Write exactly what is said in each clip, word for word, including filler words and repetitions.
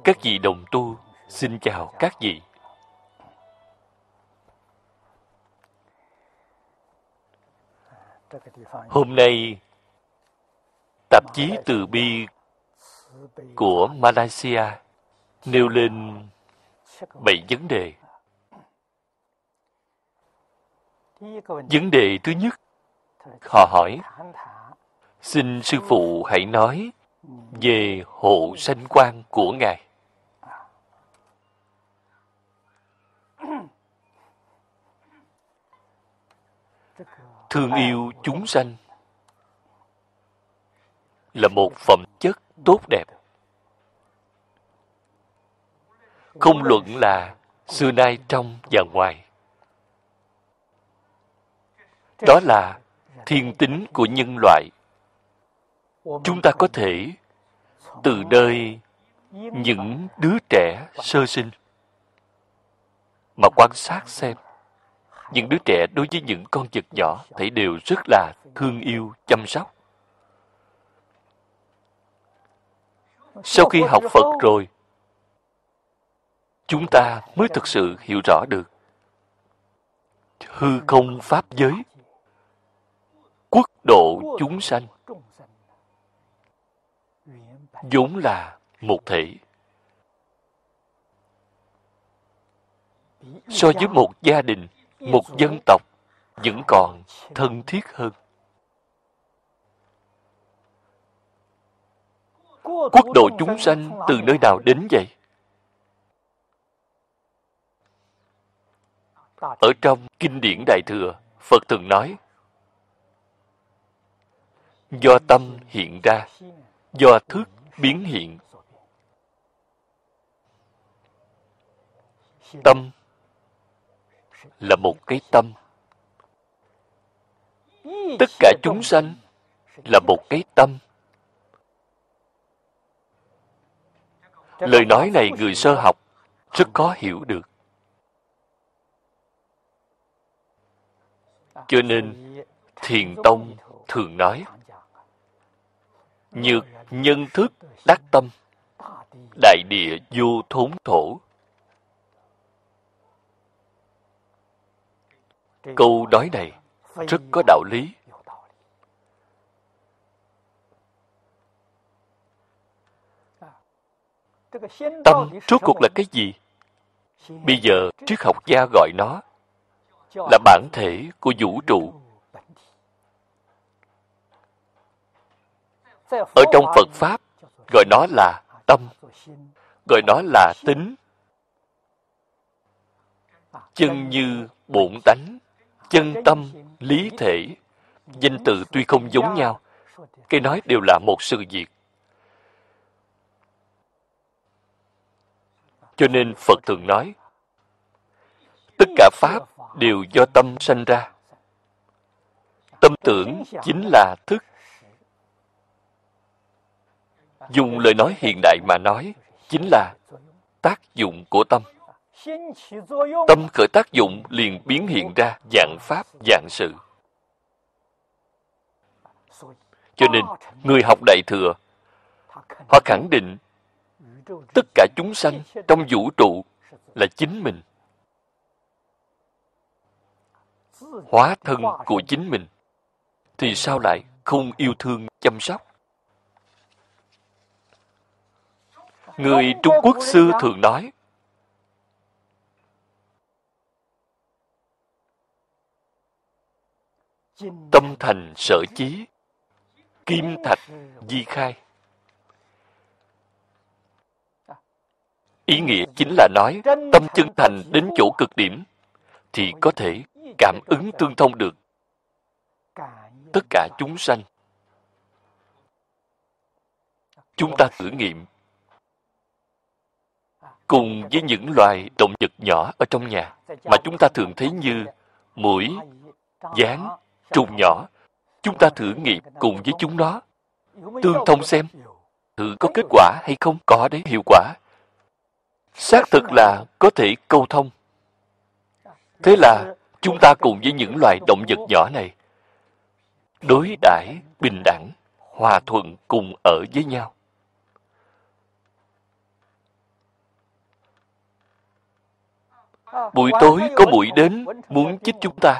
Các vị đồng tu, xin chào các vị. Hôm nay, tạp chí Từ Bi của Malaysia nêu lên bảy vấn đề. Vấn đề thứ nhất, họ hỏi, xin sư phụ hãy nói về hộ sanh quan của Ngài. Thương yêu chúng sanh là một phẩm chất tốt đẹp. Không luận là xưa nay trong và ngoài. Đó là thiên tính của nhân loại. Chúng ta có thể từ nơi những đứa trẻ sơ sinh mà quan sát xem. Những đứa trẻ đối với những con vật nhỏ thấy đều rất là thương yêu, chăm sóc. Sau khi học Phật rồi, chúng ta mới thực sự hiểu rõ được hư không pháp giới, quốc độ chúng sanh vốn là một thể. So với một gia đình, một dân tộc vẫn còn thân thiết hơn. Quốc độ chúng sanh từ nơi nào đến vậy? Ở trong kinh điển Đại Thừa, Phật thường nói, do tâm hiện ra, do thức biến hiện. Tâm là một cái tâm. Tất cả chúng sanh là một cái tâm. Lời nói này người sơ học rất khó hiểu được. Cho nên Thiền Tông thường nói, nhược nhân thức đắc tâm, đại địa vô thốn thổ. Câu nói này rất có đạo lý. Tâm rốt cuộc là cái gì? Bây giờ triết học gia gọi nó là bản thể của vũ trụ. Ở trong Phật Pháp gọi nó là tâm, gọi nó là tính. Chân như bổn tánh, chân tâm, lý thể. Danh từ tuy không giống nhau, cái nói đều là một sự việc. Cho nên Phật thường nói, tất cả Pháp đều do tâm sanh ra. Tâm tưởng chính là thức. Dùng lời nói hiện đại mà nói, chính là tác dụng của tâm. Tâm khởi tác dụng liền biến hiện ra dạng Pháp, dạng sự. Cho nên, người học Đại Thừa, họ khẳng định tất cả chúng sanh trong vũ trụ là chính mình. Hóa thân của chính mình, thì sao lại không yêu thương chăm sóc? Người Trung Quốc xưa thường nói, tâm thành sở chí, kim thạch di khai. Ý nghĩa chính là nói, tâm chân thành đến chỗ cực điểm, thì có thể cảm ứng tương thông được tất cả chúng sanh. Chúng ta thử nghiệm cùng với những loài động vật nhỏ ở trong nhà mà chúng ta thường thấy như muỗi, gián, trùng nhỏ. Chúng ta thử nghiệm cùng với chúng nó, tương thông xem, thử có kết quả hay không. Có đấy, hiệu quả. Xác thực là có thể câu thông. Thế là chúng ta cùng với những loài động vật nhỏ này đối đãi bình đẳng, hòa thuận cùng ở với nhau. Buổi tối có muỗi đến muốn chích chúng ta,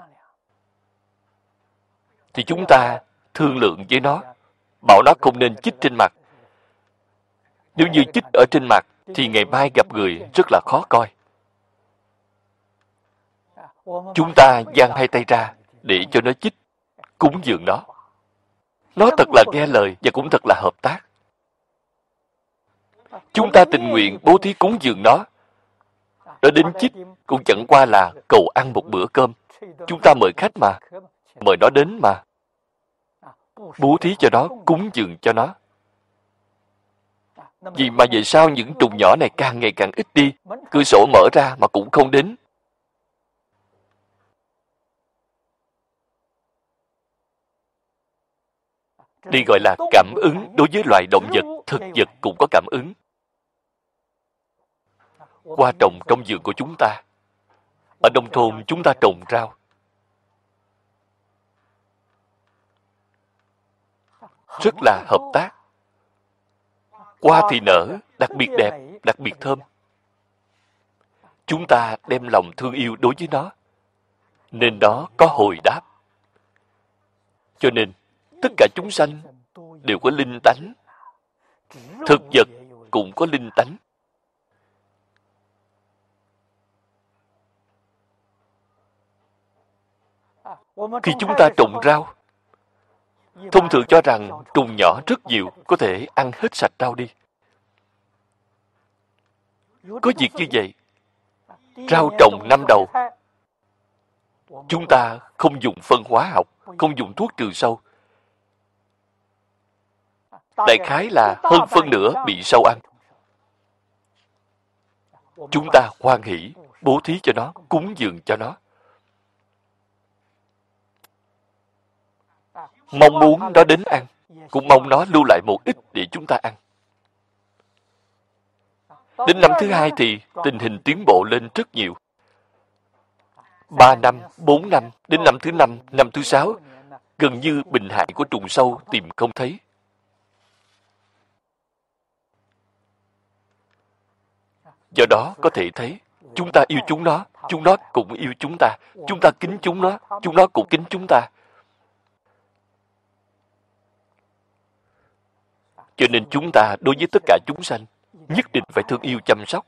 thì chúng ta thương lượng với nó, bảo nó không nên chích trên mặt. Nếu như chích ở trên mặt, thì ngày mai gặp người rất là khó coi. Chúng ta giang hai tay ra để cho nó chích, cúng dường nó. Nó thật là nghe lời và cũng thật là hợp tác. Chúng ta tình nguyện bố thí cúng dường nó. Nó đến chích cũng chẳng qua là cầu ăn một bữa cơm. Chúng ta mời khách mà, mời nó đến mà. Bố thí cho nó, cúng dường cho nó. Vì mà về sau những trùng nhỏ này càng ngày càng ít đi, cửa sổ mở ra mà cũng không đến. Đây gọi là cảm ứng đối với loài động vật, thực vật cũng có cảm ứng. Hoa trồng trong vườn của chúng ta. Ở nông thôn chúng ta trồng rau. Rất là hợp tác. Hoa thì nở, đặc biệt đẹp, đặc biệt thơm. Chúng ta đem lòng thương yêu đối với nó, nên nó có hồi đáp. Cho nên, tất cả chúng sanh đều có linh tánh. Thực vật cũng có linh tánh. Khi chúng ta trồng rau, thông thường cho rằng trùng nhỏ rất nhiều, có thể ăn hết sạch rau đi. Có việc như vậy. Rau trồng năm đầu, chúng ta không dùng phân hóa học, không dùng thuốc trừ sâu. Đại khái là hơn phân nửa bị sâu ăn. Chúng ta hoan hỷ, bố thí cho nó, cúng dường cho nó. Mong muốn nó đến ăn, cũng mong nó lưu lại một ít để chúng ta ăn. Đến năm thứ hai thì tình hình tiến bộ lên rất nhiều. Ba năm, bốn năm, đến năm thứ năm, năm thứ sáu, gần như bệnh hại của trùng sâu tìm không thấy. Do đó có thể thấy, chúng ta yêu chúng nó, chúng nó cũng yêu chúng ta, chúng ta kính chúng nó, chúng nó cũng kính chúng ta. Cho nên chúng ta đối với tất cả chúng sanh, nhất định phải thương yêu chăm sóc.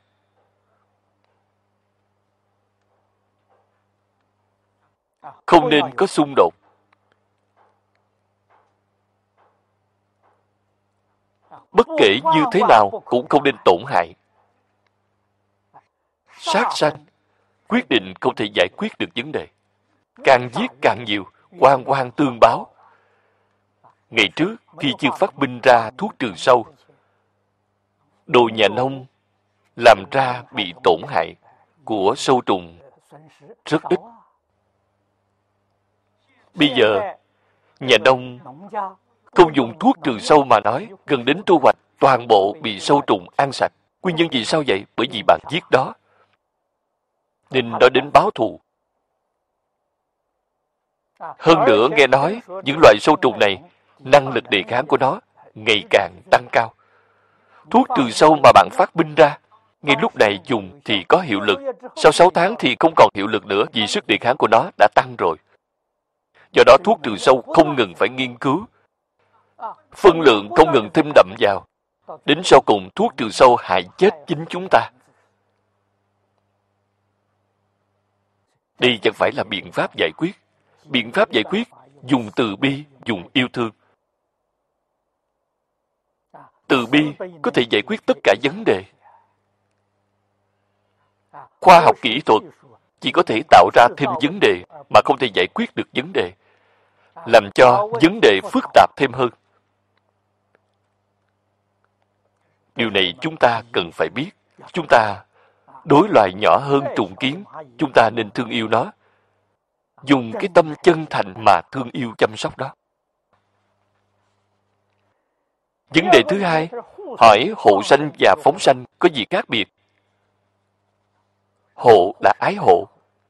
Không nên có xung đột. Bất kể như thế nào cũng không nên tổn hại. Sát sanh, quyết định không thể giải quyết được vấn đề. Càng giết càng nhiều, oan oan tương báo. Ngày trước, khi chưa phát minh ra thuốc trừ sâu, đồ nhà nông làm ra bị tổn hại của sâu trùng rất ít. Bây giờ, nhà nông không dùng thuốc trừ sâu mà nói, gần đến thu hoạch, toàn bộ bị sâu trùng ăn sạch. Nguyên nhân vì sao vậy? Bởi vì bạn giết đó, nên nó đến báo thù. Hơn nữa, nghe nói, những loại sâu trùng này, năng lực đề kháng của nó ngày càng tăng cao. Thuốc trừ sâu mà bạn phát minh ra, ngay lúc này dùng thì có hiệu lực. Sau sáu tháng thì không còn hiệu lực nữa vì sức đề kháng của nó đã tăng rồi. Do đó thuốc trừ sâu không ngừng phải nghiên cứu. Phân lượng không ngừng thêm đậm vào. Đến sau cùng thuốc trừ sâu hại chết chính chúng ta. Đây chẳng phải là biện pháp giải quyết. Biện pháp giải quyết dùng từ bi, dùng yêu thương. Từ bi có thể giải quyết tất cả vấn đề. Khoa học kỹ thuật chỉ có thể tạo ra thêm vấn đề mà không thể giải quyết được vấn đề, làm cho vấn đề phức tạp thêm hơn. Điều này chúng ta cần phải biết. Chúng ta đối loài nhỏ hơn trùng kiến, chúng ta nên thương yêu nó. Dùng cái tâm chân thành mà thương yêu chăm sóc nó. Vấn đề thứ hai, hỏi hộ sanh và phóng sanh có gì khác biệt? Hộ là ái hộ.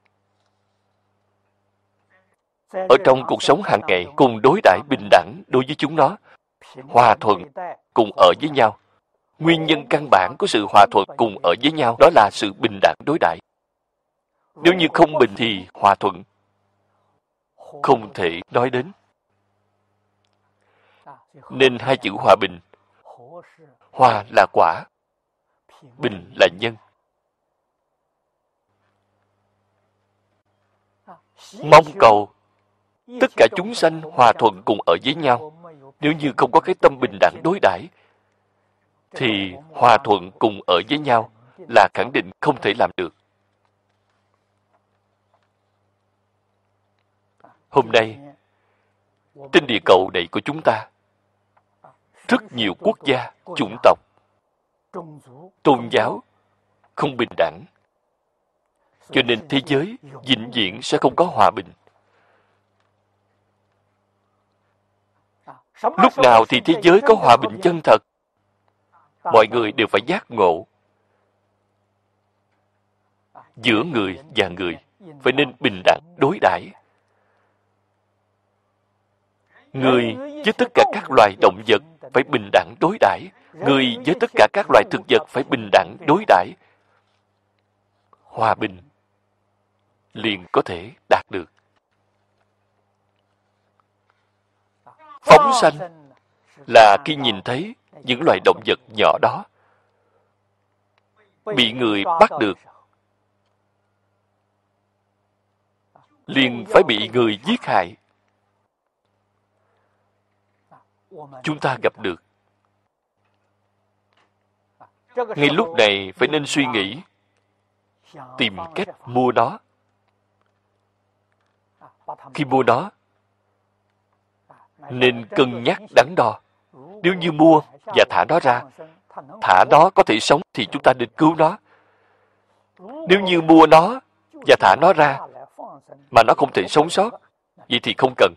Ở trong cuộc sống hàng ngày cùng đối đãi bình đẳng đối với chúng nó, hòa thuận cùng ở với nhau. Nguyên nhân căn bản của sự hòa thuận cùng ở với nhau đó là sự bình đẳng đối đãi. Nếu như không bình thì hòa thuận không thể nói đến. Nên hai chữ hòa bình, hòa là quả, bình là nhân. Mong cầu tất cả chúng sanh hòa thuận cùng ở với nhau. Nếu như không có cái tâm bình đẳng đối đãi, thì hòa thuận cùng ở với nhau là khẳng định không thể làm được. Hôm nay, trên địa cầu này của chúng ta, rất nhiều quốc gia, chủng tộc, tôn giáo không bình đẳng. Cho nên thế giới vĩnh viễn sẽ không có hòa bình. Lúc nào thì thế giới có hòa bình chân thật? Mọi người đều phải giác ngộ. Giữa người và người phải nên bình đẳng đối đãi. Người với tất cả các loài động vật phải bình đẳng đối đãi. Người với tất cả các loài thực vật phải bình đẳng đối đãi. Hòa bình liền có thể đạt được. Phóng sanh là khi nhìn thấy những loài động vật nhỏ đó bị người bắt được, liền phải bị người giết hại. Chúng ta gặp được. Ngay lúc này phải nên suy nghĩ, tìm cách mua nó. Khi mua nó, nên cân nhắc đắn đo. Nếu như mua và thả nó ra, thả nó có thể sống thì chúng ta nên cứu nó. Nếu như mua nó và thả nó ra mà nó không thể sống sót, vậy thì không cần.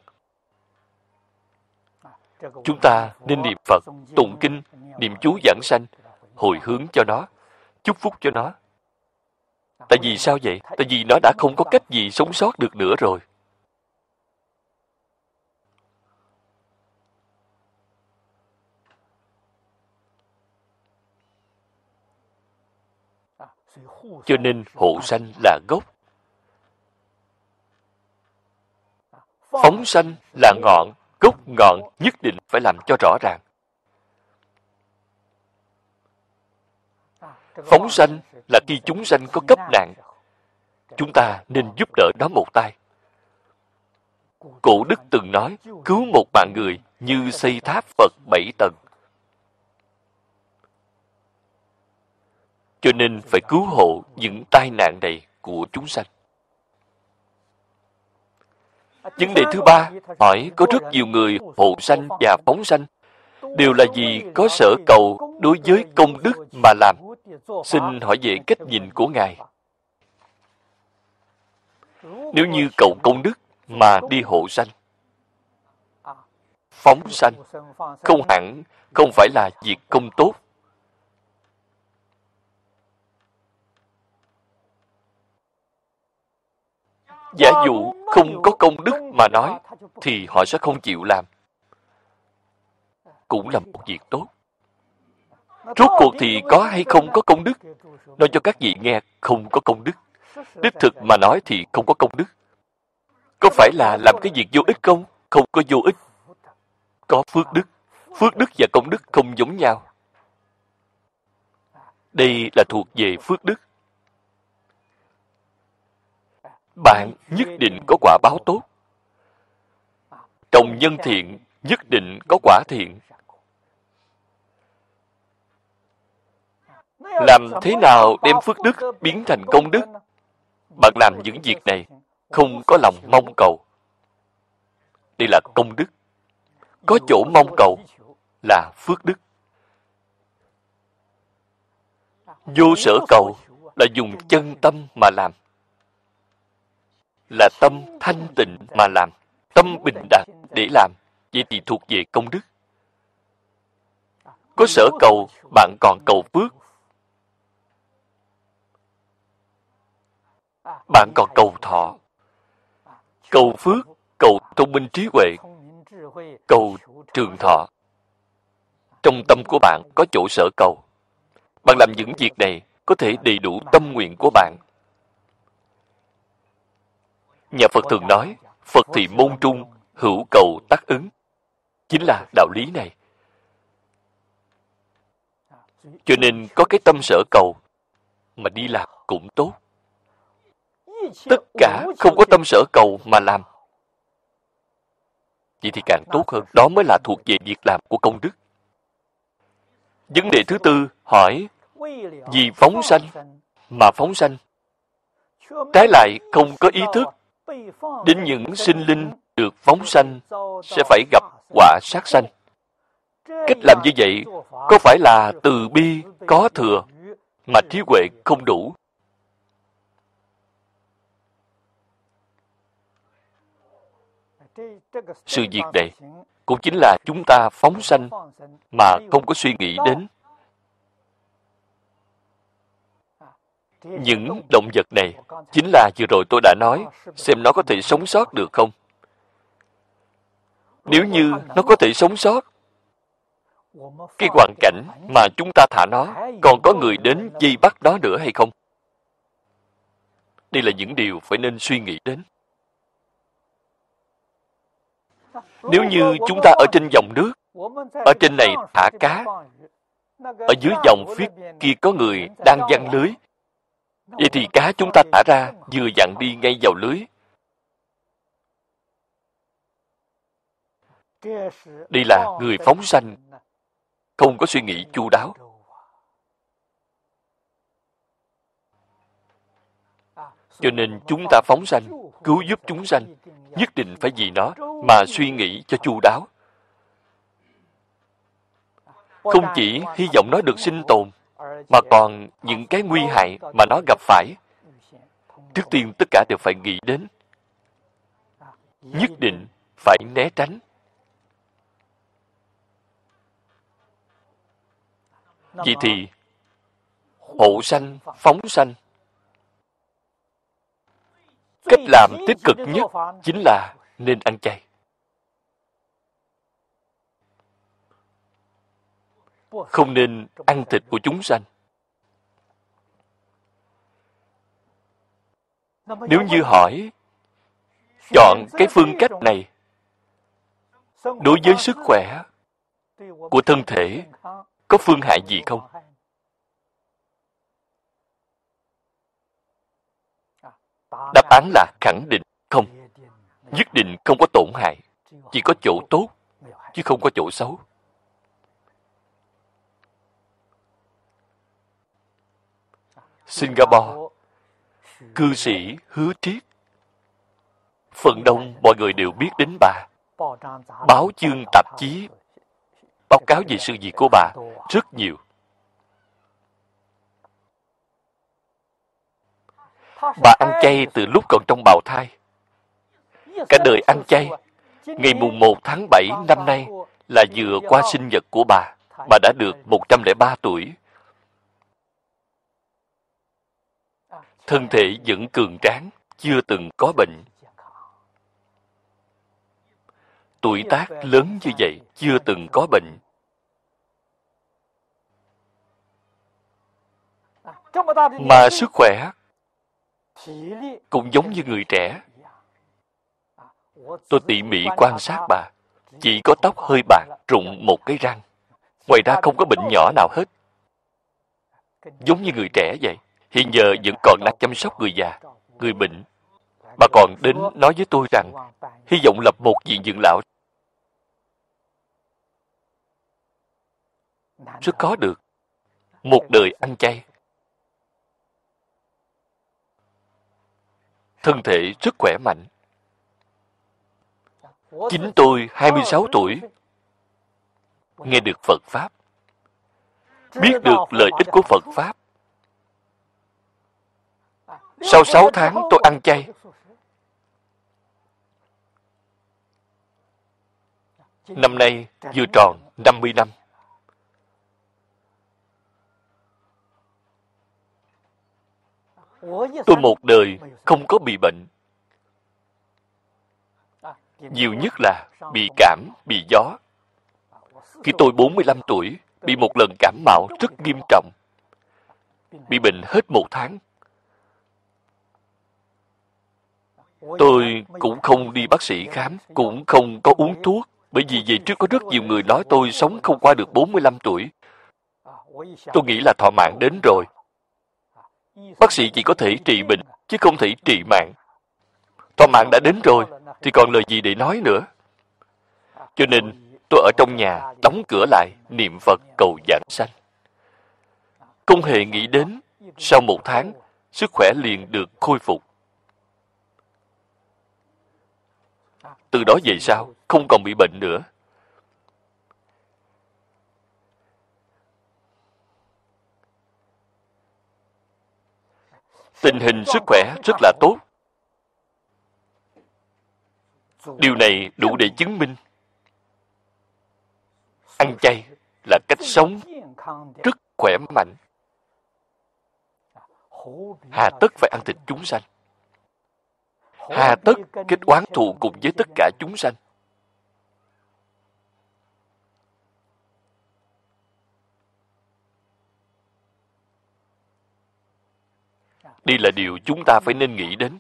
Chúng ta nên niệm Phật, tụng kinh, niệm chú giảng sanh, hồi hướng cho nó, chúc phúc cho nó. Tại vì sao vậy? Tại vì nó đã không có cách gì sống sót được nữa rồi. Cho nên hộ sanh là gốc, phóng sanh là ngọn. Gốc ngọn nhất định phải làm cho rõ ràng. Phóng sanh là khi chúng sanh có cấp nạn, chúng ta nên giúp đỡ nó một tay. Cổ đức từng nói, cứu một mạng người như xây tháp Phật bảy tầng. Cho nên phải cứu hộ những tai nạn này của chúng sanh. Vấn đề thứ ba, hỏi có rất nhiều người hộ sanh và phóng sanh đều là vì có sở cầu đối với công đức mà làm. Xin hỏi về cách nhìn của Ngài. Nếu như cầu công đức mà đi hộ sanh, phóng sanh, không hẳn không phải là việc công tốt. Giả dụ không có công đức mà nói, thì họ sẽ không chịu làm. Cũng là một việc tốt. Rốt cuộc thì có hay không có công đức? Nói cho các vị nghe, không có công đức. Đích thực mà nói thì không có công đức. Có phải là làm cái việc vô ích không? Không có vô ích. Có phước đức. Phước đức và công đức không giống nhau. Đây là thuộc về phước đức. Bạn nhất định có quả báo tốt. Trồng nhân thiện nhất định có quả thiện. Làm thế nào đem phước đức biến thành công đức? Bạn làm những việc này không có lòng mong cầu. Đây là công đức. Có chỗ mong cầu là phước đức. Vô sở cầu là dùng chân tâm mà làm. Là tâm thanh tịnh mà làm. Tâm bình đẳng để làm. Vậy thì thuộc về công đức. Có sở cầu, bạn còn cầu phước. Bạn còn cầu thọ. Cầu phước, cầu thông minh trí huệ, cầu trường thọ. Trong tâm của bạn có chỗ sở cầu. Bạn làm những việc này có thể đầy đủ tâm nguyện của bạn. Nhà Phật thường nói, Phật thì môn trung, hữu cầu tác ứng. Chính là đạo lý này. Cho nên có cái tâm sở cầu mà đi làm cũng tốt. Tất cả không có tâm sở cầu mà làm, vậy thì càng tốt hơn. Đó mới là thuộc về việc làm của công đức. Vấn đề thứ tư hỏi, vì phóng sanh mà phóng sanh, trái lại không có ý thức đến những sinh linh được phóng sanh sẽ phải gặp quả sát sanh. Cách làm như vậy có phải là từ bi có thừa mà trí huệ không đủ? Sự việc này cũng chính là chúng ta phóng sanh mà không có suy nghĩ đến. Những động vật này chính là vừa rồi tôi đã nói, xem nó có thể sống sót được không? Nếu như nó có thể sống sót, cái hoàn cảnh mà chúng ta thả nó, còn có người đến vây bắt nó nữa hay không? Đây là những điều phải nên suy nghĩ đến. Nếu như chúng ta ở trên dòng nước, ở trên này thả cá, ở dưới dòng phía kia có người đang giăng lưới, vậy thì cá chúng ta thả ra vừa dặn đi ngay vào lưới. Đây là người phóng sanh, không có suy nghĩ chu đáo. Cho nên chúng ta phóng sanh, cứu giúp chúng sanh, nhất định phải vì nó mà suy nghĩ cho chu đáo. Không chỉ hy vọng nó được sinh tồn, mà còn những cái nguy hại mà nó gặp phải, trước tiên tất cả đều phải nghĩ đến. Nhất định phải né tránh. Vậy thì, hộ sanh, phóng sanh, cách làm tích cực nhất chính là nên ăn chay. Không nên ăn thịt của chúng sanh. Nếu như hỏi, chọn cái phương cách này đối với sức khỏe của thân thể có phương hại gì không? Đáp án là khẳng định không. Nhất định không có tổn hại. Chỉ có chỗ tốt, chứ không có chỗ xấu. Singapore, cư sĩ Hứa Triết. Phần đông mọi người đều biết đến bà. Báo chương tạp chí báo cáo về sự việc của bà rất nhiều. Bà ăn chay từ lúc còn trong bào thai. Cả đời ăn chay. Ngày mùng một tháng bảy năm nay là vừa qua sinh nhật của bà. Bà đã được một trăm lẻ ba tuổi. Thân thể vẫn cường tráng, chưa từng có bệnh. Tuổi tác lớn như vậy, chưa từng có bệnh. Mà sức khỏe cũng giống như người trẻ. Tôi tỉ mỉ quan sát bà, chỉ có tóc hơi bạc, rụng một cái răng. Ngoài ra không có bệnh nhỏ nào hết. Giống như người trẻ vậy. Hiện giờ vẫn còn đang chăm sóc người già, người bệnh. Bà còn đến nói với tôi rằng, hy vọng lập một viện dưỡng lão. Rất khó được. Một đời ăn chay. Thân thể rất khỏe mạnh. Chính tôi, hai mươi sáu tuổi, nghe được Phật Pháp. Biết được lợi ích của Phật Pháp. Sau sáu tháng tôi ăn chay. Năm nay vừa tròn năm mươi năm. Tôi một đời không có bị bệnh. Nhiều nhất là bị cảm, bị gió. Khi tôi bốn mươi lăm tuổi, bị một lần cảm mạo rất nghiêm trọng. Bị bệnh hết một tháng. Tôi cũng không đi bác sĩ khám, cũng không có uống thuốc, bởi vì về trước có rất nhiều người nói tôi sống không qua được bốn mươi lăm tuổi. Tôi nghĩ là thọ mạng đến rồi. Bác sĩ chỉ có thể trị bệnh, chứ không thể trị mạng. Thọ mạng đã đến rồi, thì còn lời gì để nói nữa. Cho nên, tôi ở trong nhà, đóng cửa lại, niệm Phật cầu vãng sanh. Không hề nghĩ đến, sau một tháng, sức khỏe liền được khôi phục. Từ đó về sau, không còn bị bệnh nữa. Tình hình sức khỏe rất là tốt. Điều này đủ để chứng minh ăn chay là cách sống rất khỏe mạnh. Hà tất phải ăn thịt chúng sanh? Hà tất kết oán thù cùng với tất cả chúng sanh? Đây là điều chúng ta phải nên nghĩ đến.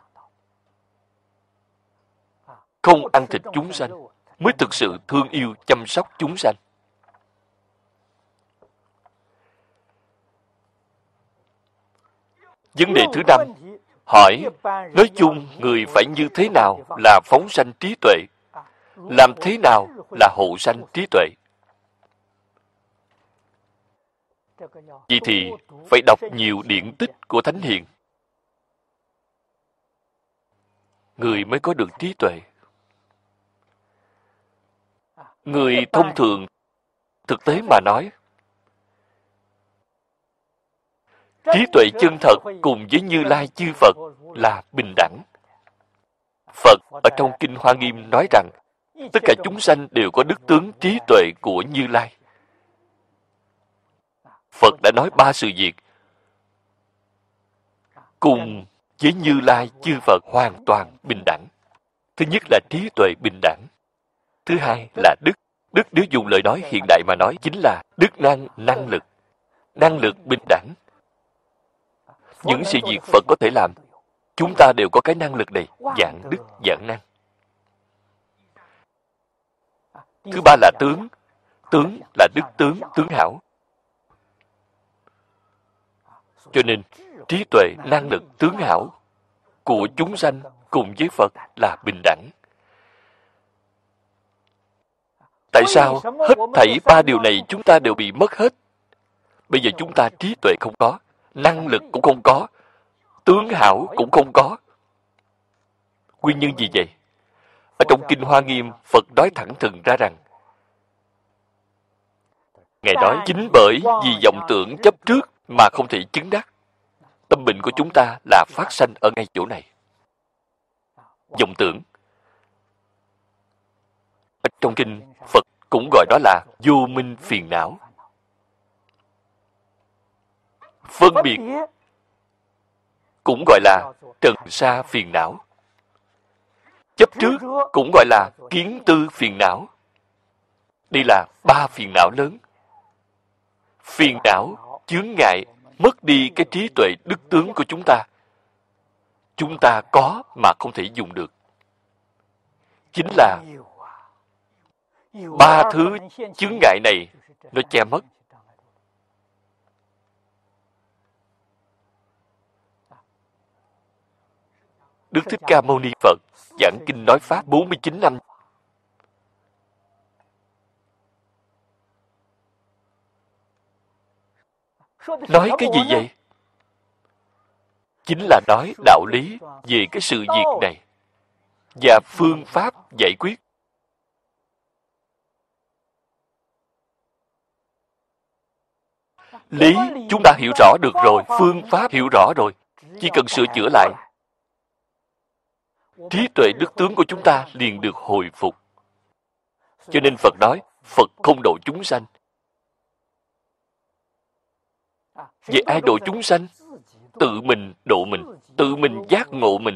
Không ăn thịt chúng sanh mới thực sự thương yêu chăm sóc chúng sanh. Vấn đề thứ năm, hỏi, nói chung người phải như thế nào là phóng sanh trí tuệ? Làm thế nào là hộ sanh trí tuệ? Vậy thì phải đọc nhiều điển tích của Thánh Hiền, người mới có được trí tuệ. Người thông thường, thực tế mà nói, trí tuệ chân thật cùng với Như Lai chư Phật là bình đẳng. Phật ở trong Kinh Hoa Nghiêm nói rằng, tất cả chúng sanh đều có đức tướng trí tuệ của Như Lai. Phật đã nói ba sự việc, cùng với Như Lai chư Phật hoàn toàn bình đẳng. Thứ nhất là trí tuệ bình đẳng. Thứ hai là đức. Đức nếu dùng lời nói hiện đại mà nói chính là đức năng, năng lực. Năng lực bình đẳng. Những sự việc Phật có thể làm, chúng ta đều có cái năng lực này, dạng đức, dạng năng. Thứ ba là tướng. Tướng là đức tướng, tướng hảo. Cho nên, trí tuệ, năng lực, tướng hảo của chúng sanh cùng với Phật là bình đẳng. Tại sao hết thảy ba điều này chúng ta đều bị mất hết? Bây giờ chúng ta trí tuệ không có, năng lực cũng không có, tướng hảo cũng không có. Nguyên nhân gì vậy? Ở trong Kinh Hoa Nghiêm, Phật nói thẳng thừng ra rằng, Ngài nói chính bởi vì vọng tưởng chấp trước mà không thể chứng đắc. Tâm bệnh của chúng ta là phát sanh ở ngay chỗ này. Vọng tưởng. Ở trong Kinh, Phật cũng gọi đó là vô minh phiền não. Phân biệt cũng gọi là trần sa phiền não. Chấp trước cũng gọi là kiến tư phiền não. Đây là ba phiền não lớn. Phiền não, chướng ngại, mất đi cái trí tuệ đức tướng của chúng ta. Chúng ta có mà không thể dùng được. Chính là ba thứ chướng ngại này nó che mất. Đức Thích Ca Mâu Ni Phật giảng kinh nói pháp bốn mươi chín năm. Nói cái gì vậy? Chính là nói đạo lý về cái sự việc này và phương pháp giải quyết. Lý chúng ta hiểu rõ được rồi, phương pháp hiểu rõ rồi, chỉ cần sửa chữa lại, trí tuệ đức tướng của chúng ta liền được hồi phục. Cho nên Phật nói, Phật không độ chúng sanh. Vậy ai độ chúng sanh? Tự mình độ mình, tự mình giác ngộ mình.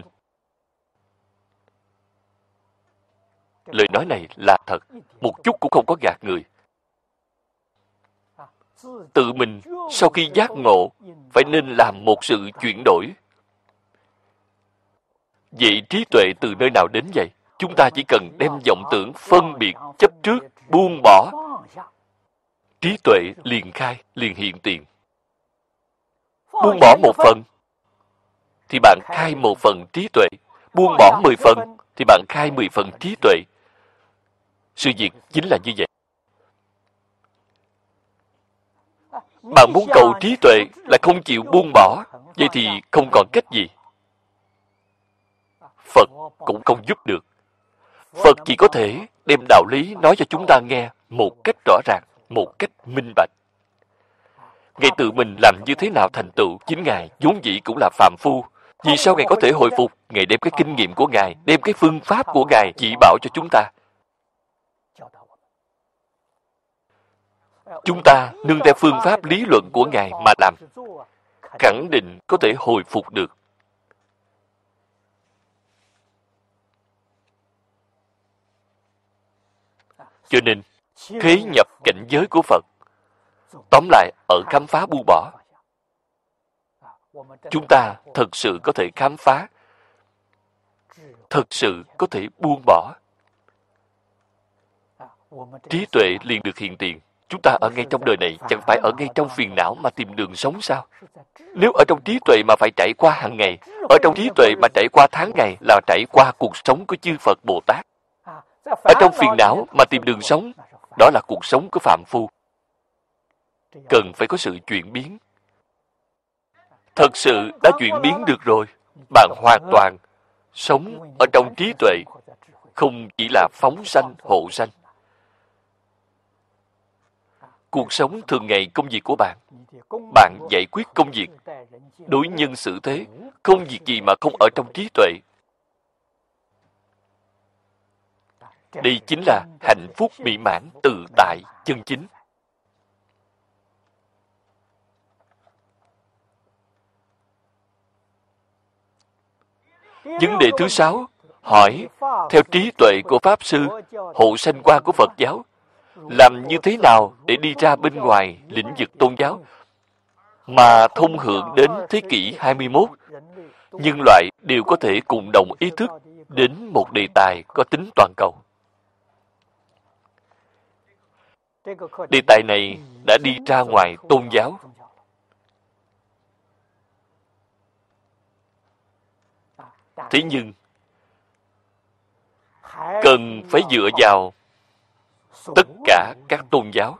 Lời nói này là thật, một chút cũng không có gạt người. Tự mình sau khi giác ngộ phải nên làm một sự chuyển đổi. Vậy trí tuệ từ nơi nào đến vậy? Chúng ta chỉ cần đem vọng tưởng phân biệt chấp trước buông bỏ, trí tuệ liền khai, liền hiện tiền. Buông bỏ một phần thì bạn khai một phần trí tuệ, buông bỏ mười phần thì bạn khai mười phần trí tuệ. Sự việc chính là như vậy. Bạn muốn cầu trí tuệ là không chịu buông bỏ, vậy thì không còn cách gì. Phật cũng không giúp được. Phật chỉ có thể đem đạo lý nói cho chúng ta nghe một cách rõ ràng, một cách minh bạch. Ngài tự mình làm như thế nào thành tựu? Chính Ngài vốn dĩ cũng là phàm phu. Vì sao Ngài có thể hồi phục? Ngài đem cái kinh nghiệm của Ngài, đem cái phương pháp của Ngài chỉ bảo cho chúng ta. Chúng ta nương theo phương pháp lý luận của Ngài mà làm, khẳng định có thể hồi phục được. Cho nên, khế nhập cảnh giới của Phật, tóm lại ở khám phá buông bỏ. Chúng ta thật sự có thể khám phá, thật sự có thể buông bỏ. Trí tuệ liền được hiện tiền. Chúng ta ở ngay trong đời này, chẳng phải ở ngay trong phiền não mà tìm đường sống sao? Nếu ở trong trí tuệ mà phải trải qua hàng ngày, ở trong trí tuệ mà trải qua tháng ngày là trải qua cuộc sống của chư Phật Bồ Tát. Ở trong phiền não mà tìm đường sống, đó là cuộc sống của phàm phu. Cần phải có sự chuyển biến. Thật sự đã chuyển biến được rồi, bạn hoàn toàn sống ở trong trí tuệ, không chỉ là phóng sanh, hộ sanh. Cuộc sống thường ngày công việc của bạn, bạn giải quyết công việc, đối nhân xử thế, không việc gì mà không ở trong trí tuệ. Đây chính là hạnh phúc mỹ mãn, tự tại, chân chính. Vấn đề thứ sáu, hỏi, theo trí tuệ của Pháp Sư, hộ sanh quan của Phật giáo, làm như thế nào để đi ra bên ngoài lĩnh vực tôn giáo mà thông hưởng đến thế kỷ hai mươi mốt, nhân loại đều có thể cùng đồng ý thức đến một đề tài có tính toàn cầu. Đề tài này đã đi ra ngoài tôn giáo. Thế nhưng, cần phải dựa vào tất cả các tôn giáo.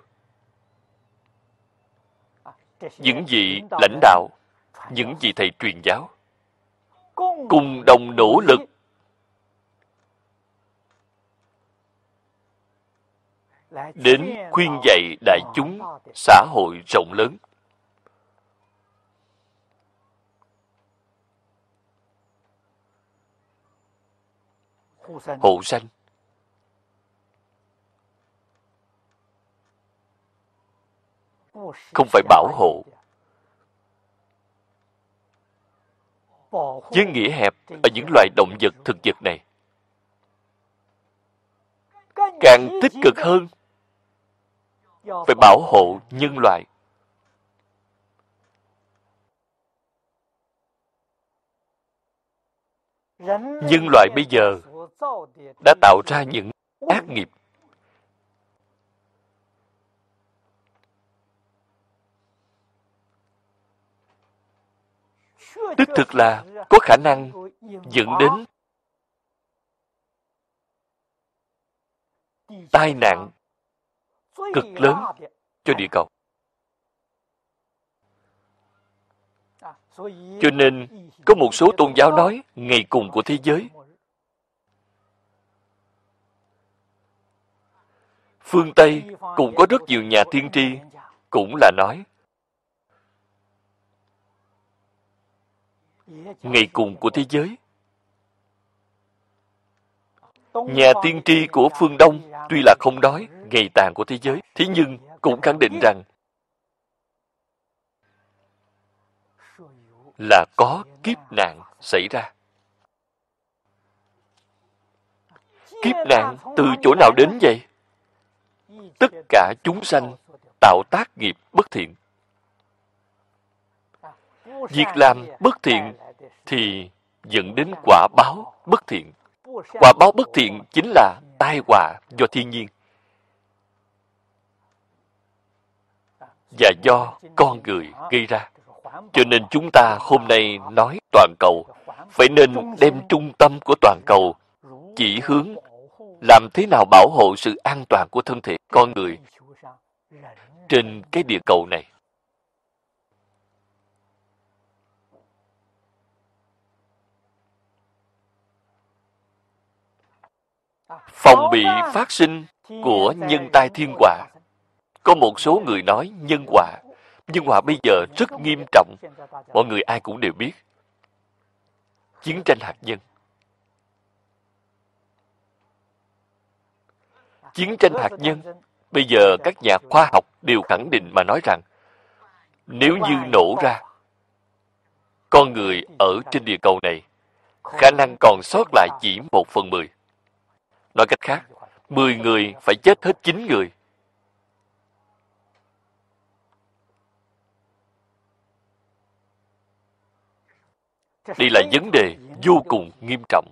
Những vị lãnh đạo, những vị thầy truyền giáo, cùng đồng nỗ lực đến khuyên dạy đại chúng xã hội rộng lớn. Hộ sanh không phải bảo hộ. Với nghĩa hẹp ở những loài động vật thực vật này, càng tích cực hơn, phải bảo hộ nhân loại. Nhân loại bây giờ đã tạo ra những ác nghiệp. Đích thực là có khả năng dẫn đến tai nạn cực lớn cho địa cầu. Cho nên, có một số tôn giáo nói ngày cùng của thế giới. Phương Tây cũng có rất nhiều nhà tiên tri cũng là nói ngày cùng của thế giới. Nhà tiên tri của phương Đông tuy là không nói ngày tàn của thế giới, thế nhưng cũng khẳng định rằng là có kiếp nạn xảy ra. Kiếp nạn từ chỗ nào đến vậy? Tất cả chúng sanh tạo tác nghiệp bất thiện. Việc làm bất thiện thì dẫn đến quả báo bất thiện. Quả báo bất thiện chính là tai họa do thiên nhiên và do con người gây ra. Cho nên chúng ta hôm nay nói toàn cầu, phải nên đem trung tâm của toàn cầu chỉ hướng làm thế nào bảo hộ sự an toàn của thân thể con người trên cái địa cầu này. Phòng bị phát sinh của nhân tai thiên họa. Có một số người nói nhân họa. Nhân họa bây giờ rất nghiêm trọng. Mọi người ai cũng đều biết. Chiến tranh hạt nhân. Chiến tranh hạt nhân, bây giờ các nhà khoa học đều khẳng định mà nói rằng nếu như nổ ra, con người ở trên địa cầu này khả năng còn sót lại chỉ một phần mười. Nói cách khác, mười người phải chết hết chín người. Đây là vấn đề vô cùng nghiêm trọng.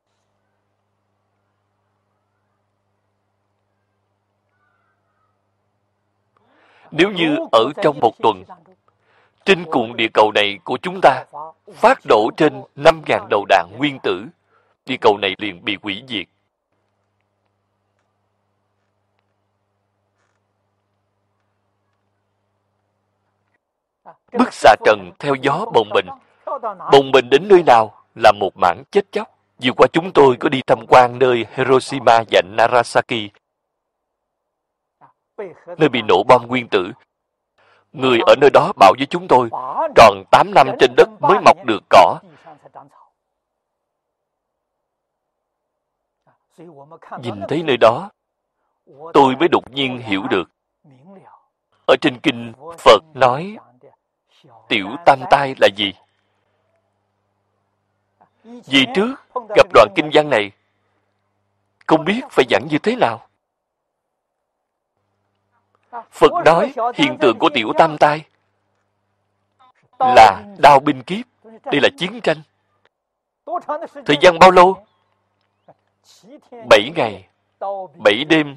Nếu như ở trong một tuần, trên cuộn địa cầu này của chúng ta phát đổ trên năm nghìn đầu đạn nguyên tử, địa cầu này liền bị hủy diệt. Bức xạ trần theo gió bồng bềnh. Bồng bềnh đến nơi nào là một mảng chết chóc. Vừa qua chúng tôi có đi tham quan nơi Hiroshima và Nagasaki, nơi bị nổ bom nguyên tử. Người ở nơi đó bảo với chúng tôi, tròn tám năm trên đất mới mọc được cỏ. Nhìn thấy nơi đó, tôi mới đột nhiên hiểu được. Ở trên kinh, Phật nói tiểu tam tai là gì? Vì trước gặp đoạn kinh văn này, không biết phải giảng như thế nào. Phật nói hiện tượng của tiểu tam tai là đao binh kiếp. Đây là chiến tranh. Thời gian bao lâu? Bảy ngày, bảy đêm.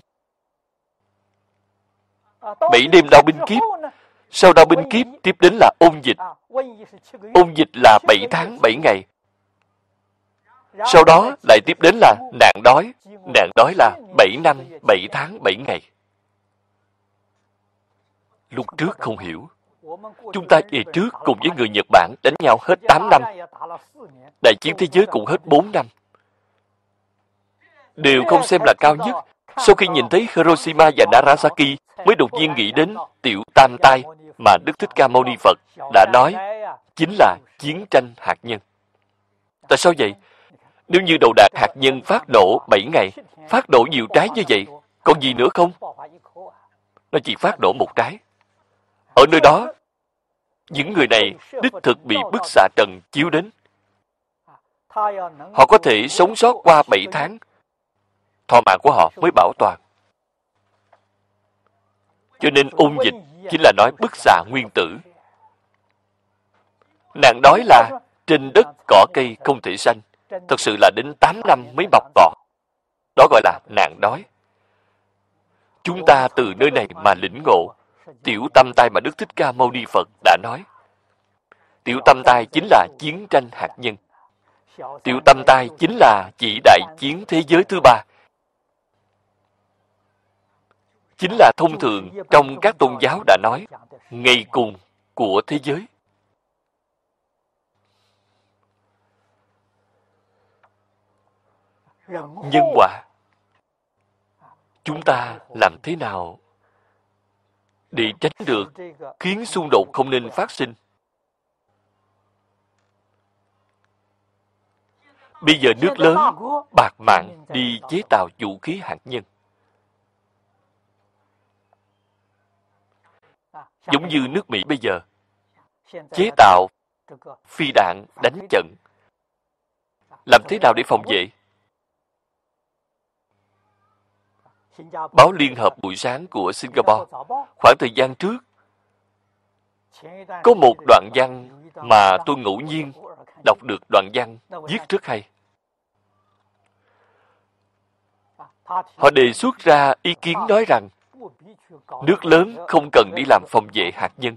Bảy đêm đao binh kiếp. Sau đao binh kiếp tiếp đến là ôn dịch. Ôn dịch là bảy tháng, bảy ngày. Sau đó lại tiếp đến là nạn đói. Nạn đói là bảy năm, bảy tháng, bảy ngày. Lúc trước không hiểu. Chúng ta về trước cùng với người Nhật Bản đánh nhau hết tám năm. Đại chiến thế giới cũng hết bốn năm. Đều không xem là cao nhất. Sau khi nhìn thấy Hiroshima và Nagasaki mới đột nhiên nghĩ đến tiểu tam tai mà Đức Thích Ca Mâu Ni Phật đã nói chính là chiến tranh hạt nhân. Tại sao vậy? Nếu như đầu đạn hạt nhân phát nổ bảy ngày, phát nổ nhiều trái như vậy, còn gì nữa không? Nó chỉ phát nổ một trái. Ở nơi đó, những người này đích thực bị bức xạ trần chiếu đến. Họ có thể sống sót qua bảy tháng, thọ mạng của họ mới bảo toàn. Cho nên ôn dịch chính là nói bức xạ nguyên tử. Nạn đói là trên đất cỏ cây không thể xanh. Thật sự là đến tám năm mới mọc cỏ. Đó gọi là nạn đói. Chúng ta từ nơi này mà lĩnh ngộ tiểu tam tai mà Đức Thích Ca Mâu Ni Phật đã nói. Tiểu tam tai chính là chiến tranh hạt nhân. Tiểu tam tai chính là chỉ đại chiến thế giới thứ ba. Chính là thông thường trong các tôn giáo đã nói ngày cùng của thế giới. Nhân quả. Chúng ta làm thế nào để tránh được khiến xung đột không nên phát sinh? Bây giờ nước lớn bạc mạng đi chế tạo vũ khí hạt nhân. Giống như nước Mỹ bây giờ chế tạo phi đạn đánh trận. Làm thế nào để phòng vệ? Báo Liên Hợp buổi sáng của Singapore khoảng thời gian trước có một đoạn văn mà tôi ngẫu nhiên đọc được đoạn văn viết rất hay. Họ đề xuất ra ý kiến nói rằng nước lớn không cần đi làm phòng vệ hạt nhân.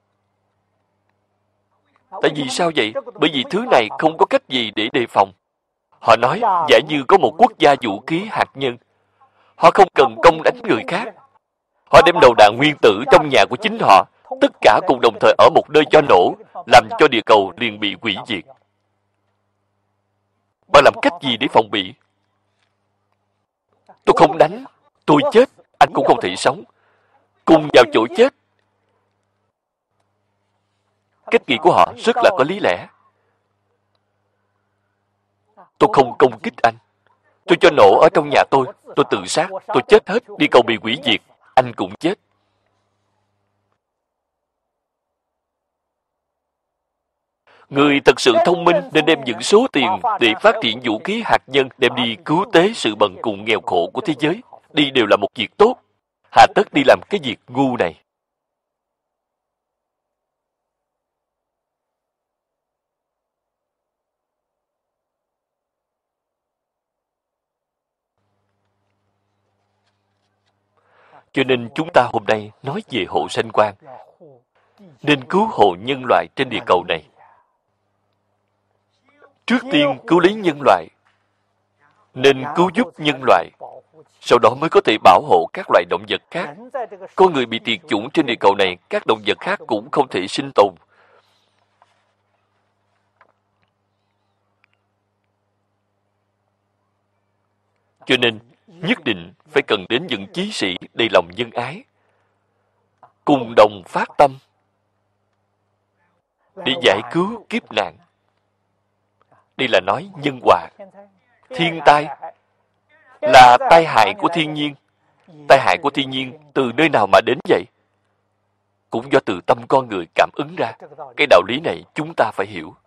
Tại vì sao vậy? Bởi vì thứ này không có cách gì để đề phòng. Họ nói, giả như có một quốc gia vũ khí hạt nhân, họ không cần công đánh người khác. Họ đem đầu đạn nguyên tử trong nhà của chính họ, tất cả cùng đồng thời ở một nơi cho nổ, làm cho địa cầu liền bị hủy diệt. Bạn làm cách gì để phòng bị? Tôi không đánh, tôi chết, anh cũng không thể sống. Cùng vào chỗ chết. Cách nghĩ của họ rất là có lý lẽ. Tôi không công kích anh. Tôi cho nổ ở trong nhà tôi, tôi tự sát, tôi chết hết, địa cầu bị hủy diệt, anh cũng chết. Người thật sự thông minh nên đem những số tiền để phát triển vũ khí hạt nhân đem đi cứu tế sự bần cùng nghèo khổ của thế giới. Đi đều là một việc tốt. Hà tất đi làm cái việc ngu này. Cho nên chúng ta hôm nay nói về hộ sanh quan, nên cứu hộ nhân loại trên địa cầu này. Trước tiên cứu lấy nhân loại, nên cứu giúp nhân loại, sau đó mới có thể bảo hộ các loài động vật khác. Con người bị tuyệt chủng trên địa cầu này, các động vật khác cũng không thể sinh tồn. Cho nên, nhất định phải cần đến những chí sĩ đầy lòng nhân ái, cùng đồng phát tâm để giải cứu kiếp nạn. Đây là nói nhân quả. Thiên tai là tai hại của thiên nhiên. Tai hại của thiên nhiên từ nơi nào mà đến vậy? Cũng do từ tâm con người cảm ứng ra. Cái đạo lý này chúng ta phải hiểu.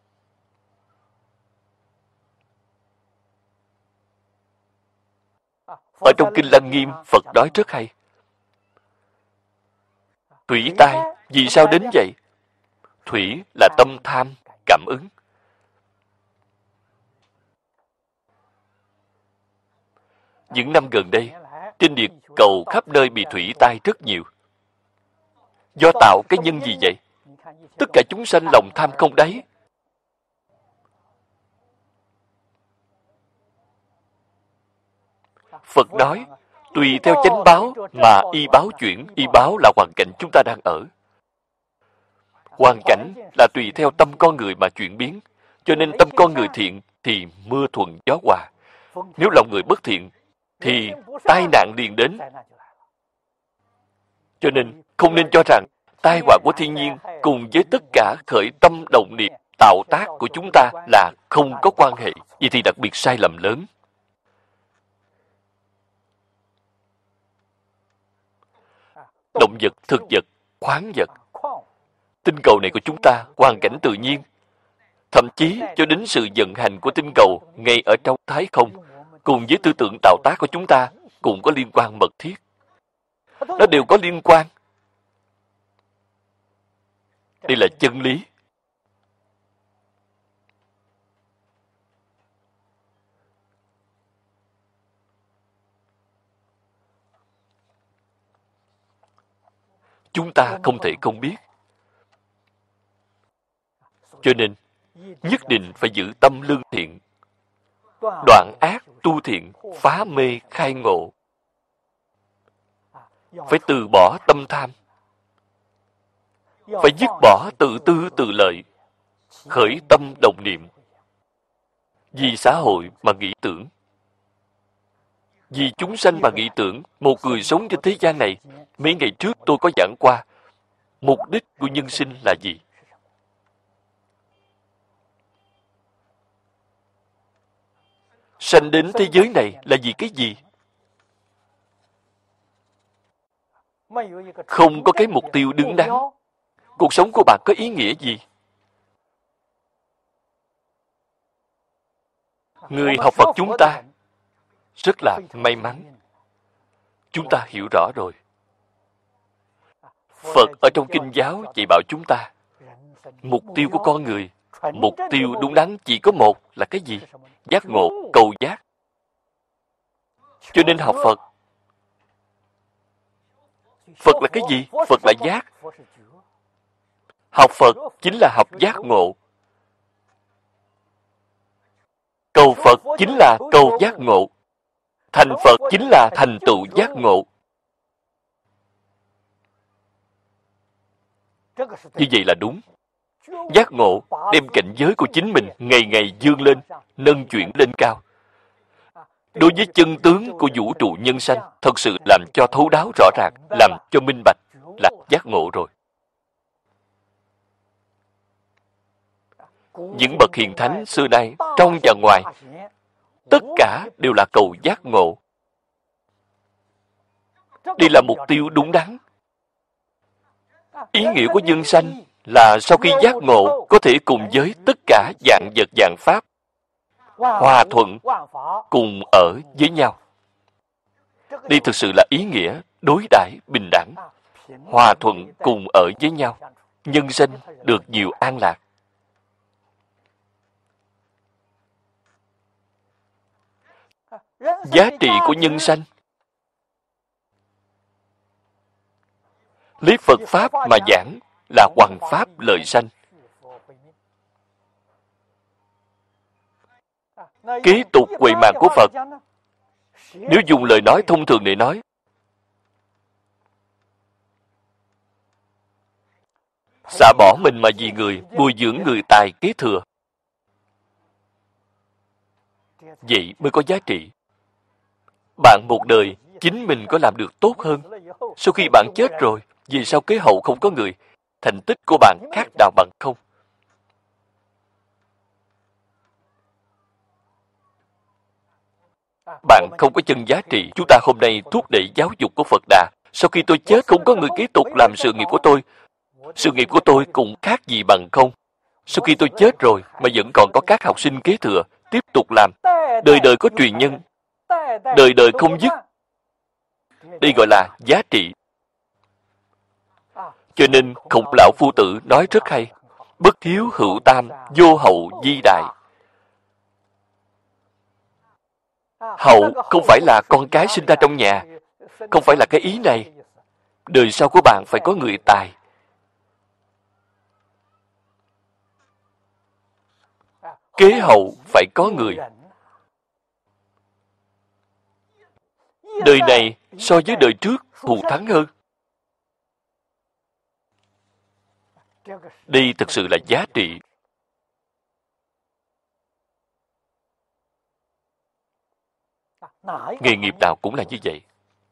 Ở trong Kinh Lăng Nghiêm, Phật nói rất hay. Thủy tai, vì sao đến vậy? Thủy là tâm tham, cảm ứng. Những năm gần đây, trên địa cầu khắp nơi bị thủy tai rất nhiều. Do tạo cái nhân gì vậy? Tất cả chúng sanh lòng tham không đáy. Phật nói, tùy theo chánh báo mà y báo chuyển. Y báo là hoàn cảnh chúng ta đang ở. Hoàn cảnh là tùy theo tâm con người mà chuyển biến. Cho nên tâm con người thiện thì mưa thuận gió hòa. Nếu lòng người bất thiện thì tai nạn liền đến. Cho nên không nên cho rằng tai họa của thiên nhiên cùng với tất cả khởi tâm động niệm tạo tác của chúng ta là không có quan hệ. Vậy thì đặc biệt sai lầm lớn. Động vật, thực vật, khoáng vật, tinh cầu này của chúng ta, hoàn cảnh tự nhiên, thậm chí cho đến sự vận hành của tinh cầu ngay ở trong thái không, cùng với tư tưởng tạo tác của chúng ta cũng có liên quan mật thiết. Nó đều có liên quan. Đây là chân lý. Chúng ta không thể không biết. Cho nên, nhất định phải giữ tâm lương thiện, đoạn ác tu thiện, phá mê khai ngộ. Phải từ bỏ tâm tham, phải dứt bỏ tự tư tự lợi, khởi tâm đồng niệm, vì xã hội mà nghĩ tưởng, vì chúng sanh mà nghĩ tưởng. Một người sống trên thế gian này, mấy ngày trước tôi có giảng qua, mục đích của nhân sinh là gì? Sanh đến thế giới này là vì cái gì? Không có cái mục tiêu đứng đắn, cuộc sống của bạn có ý nghĩa gì? Người học Phật chúng ta rất là may mắn. Chúng ta hiểu rõ rồi. Phật ở trong Kinh giáo dạy bảo chúng ta, mục tiêu của con người Mục tiêu đúng đắn chỉ có một là cái gì? Giác ngộ, cầu giác. Cho nên học Phật. Phật là cái gì? Phật là giác. Học Phật chính là học giác ngộ. Cầu Phật chính là cầu giác ngộ. Thành Phật chính là thành tựu giác ngộ. Như vậy là đúng. Giác ngộ đem cảnh giới của chính mình ngày ngày dương lên, nâng chuyển lên cao. Đối với chân tướng của vũ trụ nhân sanh, thật sự làm cho thấu đáo rõ ràng, làm cho minh bạch, là giác ngộ rồi. Những bậc hiền thánh xưa nay, trong và ngoài, tất cả đều là cầu giác ngộ. Đây là mục tiêu đúng đắn. Ý nghĩa của nhân sanh là sau khi giác ngộ, có thể cùng với tất cả vạn vật vạn pháp, hòa thuận, cùng ở với nhau. Đây thực sự là ý nghĩa đối đãi bình đẳng, hòa thuận cùng ở với nhau. Nhân sanh được nhiều an lạc. Giá trị của nhân sanh, lấy Phật Pháp mà giảng, là hoằng pháp lợi sanh. Kế tục huệ mạng của Phật, nếu dùng lời nói thông thường để nói, xả bỏ mình mà vì người, bồi dưỡng người tài kế thừa. Vậy mới có giá trị. Bạn một đời, chính mình có làm được tốt hơn. Sau khi bạn chết rồi, vì sao kế hậu không có người? Thành tích của bạn khác nào bằng không? Bạn không có chân giá trị. Chúng ta hôm nay thúc đẩy giáo dục của Phật Đà. Sau khi tôi chết, không có người kế tục làm sự nghiệp của tôi. Sự nghiệp của tôi cũng khác gì bằng không. Sau khi tôi chết rồi, mà vẫn còn có các học sinh kế thừa, tiếp tục làm. Đời đời có truyền nhân, đời đời không dứt. Đây gọi là giá trị. Cho nên Khổng Lão Phu Tử nói rất hay: bất hiếu hữu tam, vô hậu di đại. Hậu không phải là con cái sinh ra trong nhà, không phải là cái ý này. Đời sau của bạn phải có người tài. Kế hậu phải có người. Đời này so với đời trước thù thắng hơn. Đây thực sự là giá trị. Nghề nghiệp nào cũng là như vậy.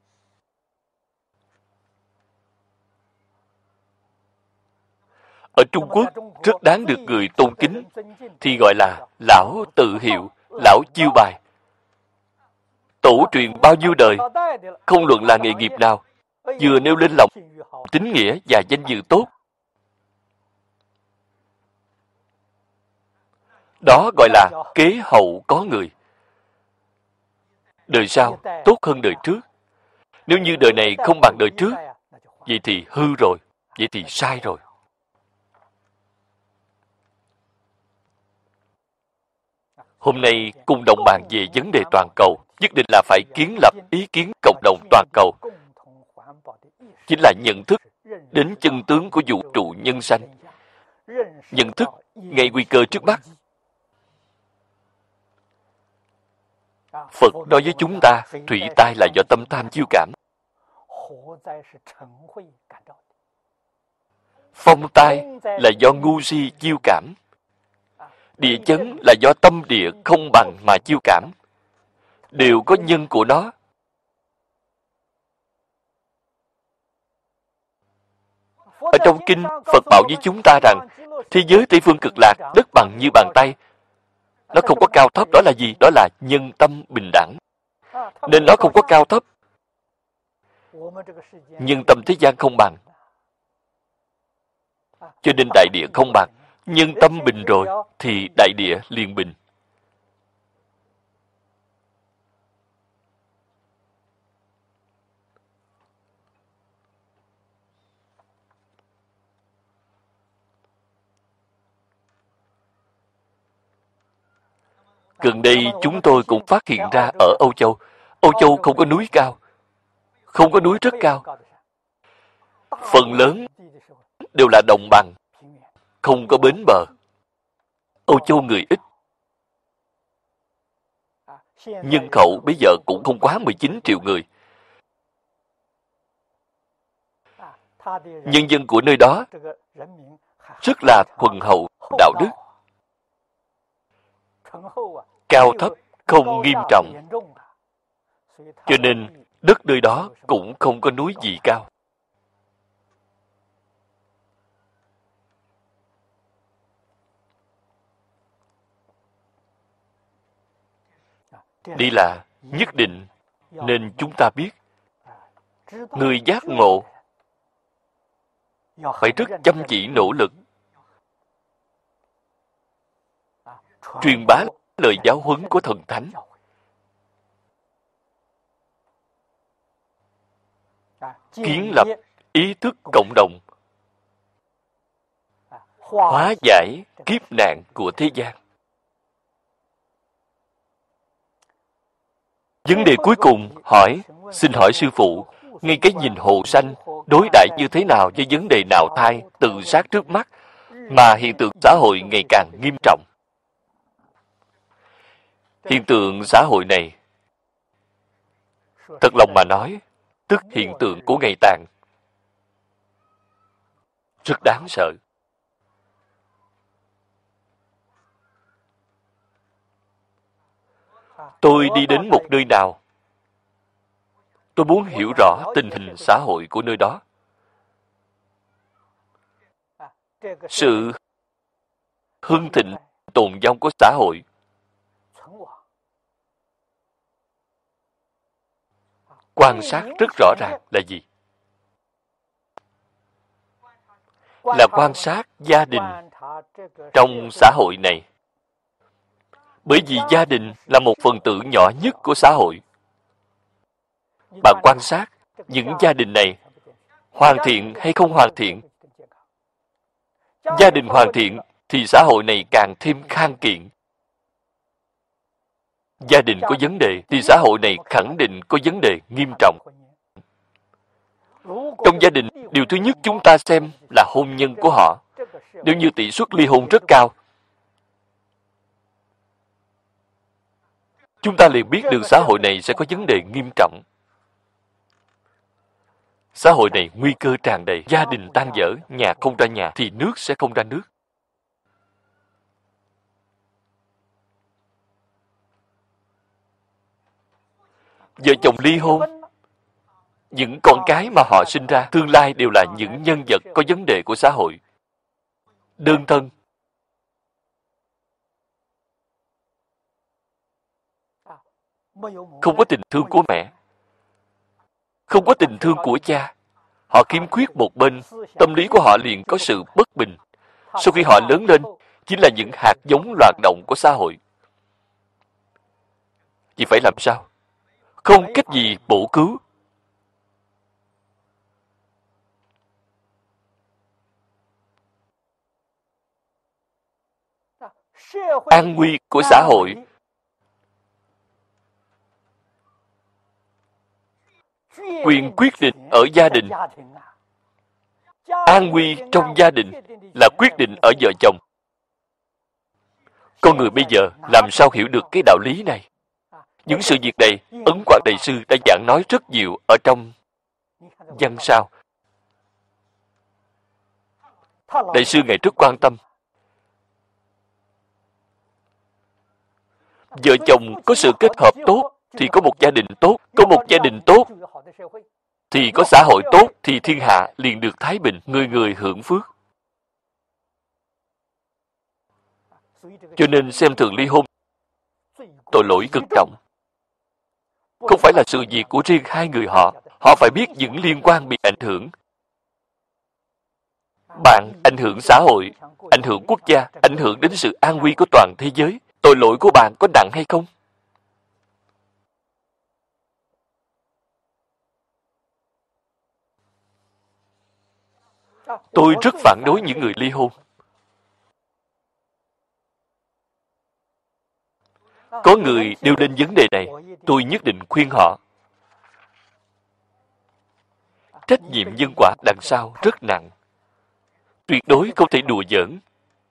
Ở Trung Quốc, rất đáng được người tôn kính, thì gọi là lão tự hiệu, lão chiêu bài. Tổ truyền bao nhiêu đời, không luận là nghề nghiệp nào, vừa nêu lên lòng tín nghĩa và danh dự tốt. Đó gọi là kế hậu có người. Đời sau tốt hơn đời trước. Nếu như đời này không bằng đời trước, vậy thì hư rồi, vậy thì sai rồi. Hôm nay cùng đồng bàn về vấn đề toàn cầu, nhất định là phải kiến lập ý kiến cộng đồng toàn cầu. Chính là nhận thức đến chân tướng của vũ trụ nhân sanh. Nhận thức ngay nguy cơ trước mắt. Phật nói với chúng ta, thủy tai là do tâm tham chiêu cảm. Phong tai là do ngu si chiêu cảm. Địa chấn là do tâm địa không bằng mà chiêu cảm. Đều có nhân của nó. Ở trong kinh, Phật bảo với chúng ta rằng, thế giới Tây Phương Cực Lạc, đất bằng như bàn tay. Nó không có cao thấp, đó là gì? Đó là nhân tâm bình đẳng. Nên nó không có cao thấp. Nhân tâm thế gian không bằng. Cho nên đại địa không bằng. Nhân tâm bình rồi, thì đại địa liền bình. Gần đây chúng tôi cũng phát hiện ra ở Âu Châu, Âu Châu không có núi cao, không có núi rất cao. Phần lớn đều là đồng bằng, không có bến bờ. Âu Châu người ít. Nhân khẩu bây giờ cũng không quá mười chín triệu người. Nhân dân của nơi đó rất là thuần hậu, đạo đức, cao thấp, không nghiêm trọng. Cho nên đất nơi đó cũng không có núi gì cao. Đây là nhất định nên chúng ta biết, người giác ngộ phải rất chăm chỉ nỗ lực truyền bá lời giáo huấn của thần thánh, kiến lập ý thức cộng đồng, hóa giải kiếp nạn của thế gian. Vấn đề cuối cùng hỏi, xin hỏi sư phụ, ngay cái nhìn hồ sanh đối đãi như thế nào với vấn đề nào thai, tự sát trước mắt mà hiện tượng xã hội ngày càng nghiêm trọng? Hiện tượng xã hội này, thật lòng mà nói, tức hiện tượng của ngày tàn, rất đáng sợ. Tôi đi đến một nơi nào, tôi muốn hiểu rõ tình hình xã hội của nơi đó. Sự hưng thịnh tồn vong của xã hội quan sát rất rõ ràng là gì? Là quan sát gia đình trong xã hội này. Bởi vì gia đình là một phần tử nhỏ nhất của xã hội. Bạn quan sát những gia đình này hoàn thiện hay không hoàn thiện. Gia đình hoàn thiện thì xã hội này càng thêm khang kiện. Gia đình có vấn đề thì xã hội này khẳng định có vấn đề nghiêm trọng. Trong gia đình, điều thứ nhất chúng ta xem là hôn nhân của họ. Nếu như tỷ suất ly hôn rất cao, chúng ta liền biết được xã hội này sẽ có vấn đề nghiêm trọng. Xã hội này nguy cơ tràn đầy, gia đình tan vỡ, nhà không ra nhà thì nước sẽ không ra nước. Vợ chồng ly hôn, những con cái mà họ sinh ra tương lai đều là những nhân vật có vấn đề của xã hội. Đơn thân, không có tình thương của mẹ, không có tình thương của cha. Họ khiếm khuyết một bên, tâm lý của họ liền có sự bất bình. Sau khi họ lớn lên, chính là những hạt giống loạn động của xã hội. Chỉ phải làm sao? Không cách gì bổ cứu. An nguy của xã hội quyền quyết định ở gia đình. An nguy trong gia đình là quyết định ở vợ chồng. Con người bây giờ làm sao hiểu được cái đạo lý này? Những sự việc này, Ấn Quảng Đại Sư đã giảng nói rất nhiều ở trong văn sao. Đại sư Ngài rất quan tâm. Vợ chồng có sự kết hợp tốt thì có một gia đình tốt. Có một gia đình tốt thì có xã hội tốt, thì thiên hạ liền được thái bình, người người hưởng phước. Cho nên xem thường ly hôn, tội lỗi cực trọng. Không phải là sự việc của riêng hai người họ. Họ phải biết những liên quan bị ảnh hưởng. Bạn ảnh hưởng xã hội, ảnh hưởng quốc gia, ảnh hưởng đến sự an nguy của toàn thế giới. Tội lỗi của bạn có nặng hay không? Tôi rất phản đối những người ly hôn. Có người nêu lên vấn đề này, tôi nhất định khuyên họ. Trách nhiệm nhân quả đằng sau rất nặng, tuyệt đối không thể đùa giỡn.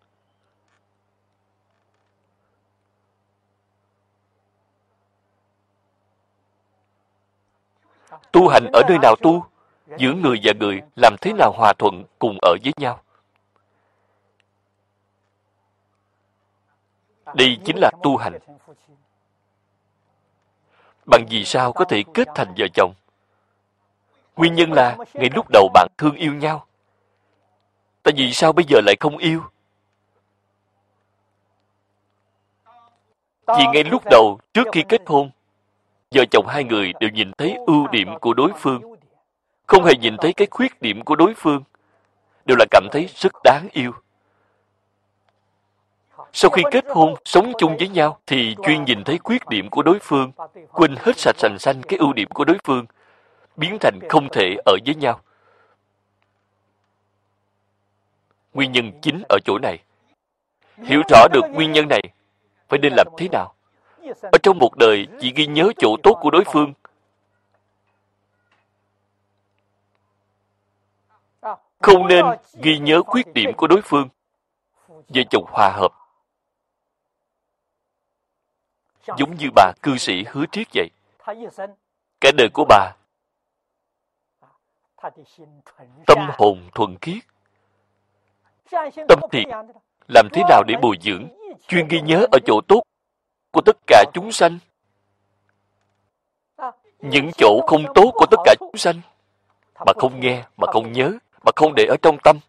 Tu hành ở nơi nào tu? Giữa người và người làm thế nào hòa thuận cùng ở với nhau? Đây chính là tu hành. Bằng vì sao có thể kết thành vợ chồng? Nguyên nhân là ngay lúc đầu bạn thương yêu nhau. Tại vì sao bây giờ lại không yêu? Vì ngay lúc đầu, trước khi kết hôn, vợ chồng hai người đều nhìn thấy ưu điểm của đối phương, không hề nhìn thấy cái khuyết điểm của đối phương, đều là cảm thấy rất đáng yêu. Sau khi kết hôn, sống chung với nhau, thì chuyên nhìn thấy khuyết điểm của đối phương, quên hết sạch sành xanh cái ưu điểm của đối phương, biến thành không thể ở với nhau. Nguyên nhân chính ở chỗ này. Hiểu rõ được nguyên nhân này, phải nên làm thế nào? Ở trong một đời chỉ ghi nhớ chỗ tốt của đối phương, không nên ghi nhớ khuyết điểm của đối phương. Vợ chồng hòa hợp, giống như bà cư sĩ Hứa Triết vậy. Cả đời của bà, tâm hồn thuần khiết, tâm thiện. Làm thế nào để bồi dưỡng, chuyên ghi nhớ ở chỗ tốt của tất cả chúng sanh, những chỗ không tốt của tất cả chúng sanh, mà không nghe, mà không nhớ, mà không để ở trong tâm.